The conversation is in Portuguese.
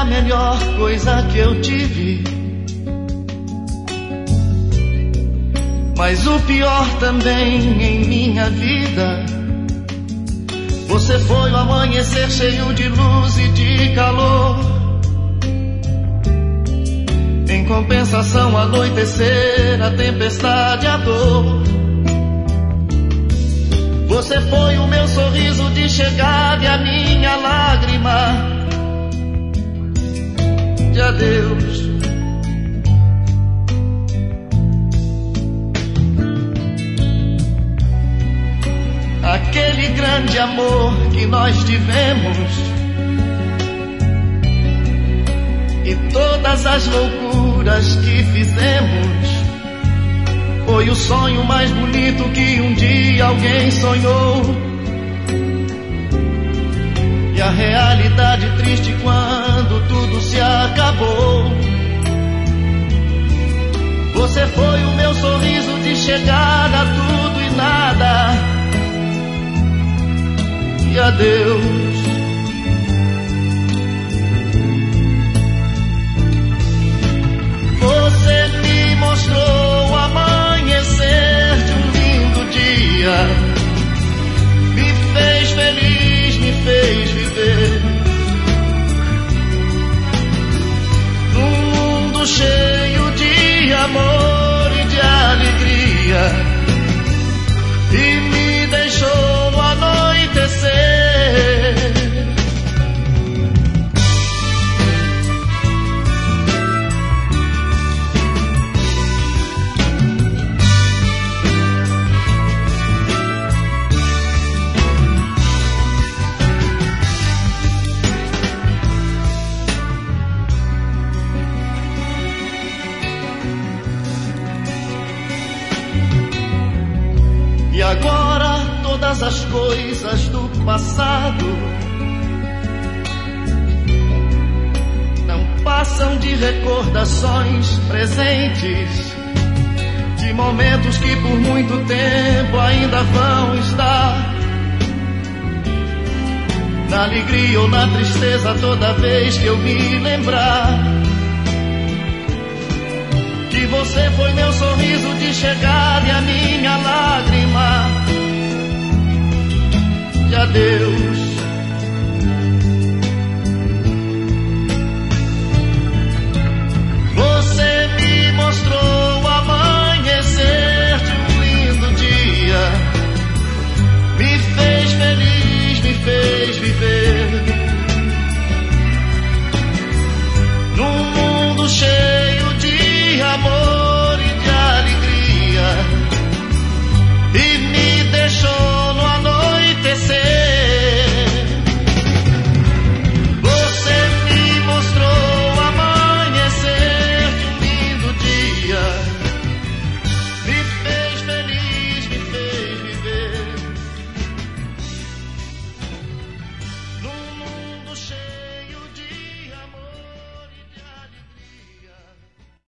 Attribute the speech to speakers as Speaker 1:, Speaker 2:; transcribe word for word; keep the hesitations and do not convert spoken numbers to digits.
Speaker 1: melhor coisa que eu tive, mas o pior também em minha vida. Você foi o amanhecer cheio de luz e de calor. Em compensação, anoitecer, a tempestade, a dor. Você foi o meu sorriso de chegada e a minha lágrima de adeus. Aquele grande amor que nós tivemos e todas as loucuras que fizemos foi o sonho mais bonito que um dia alguém sonhou. E a realidade triste quando tudo se acabou. Você foi o meu sorriso de chegada, tudo e nada, e adeus. Você me mostrou o amanhecer de um lindo dia, me fez feliz, me fez viver num mundo cheio de amor e de alegria, e me deixou no anoitecer. E agora todas as coisas do passado não passam de recordações presentes, de momentos que por muito tempo ainda vão estar. Na alegria ou na tristeza, toda vez que eu me lembrar que você foi meu sorriso de chegada e a minha lágrima de adeus.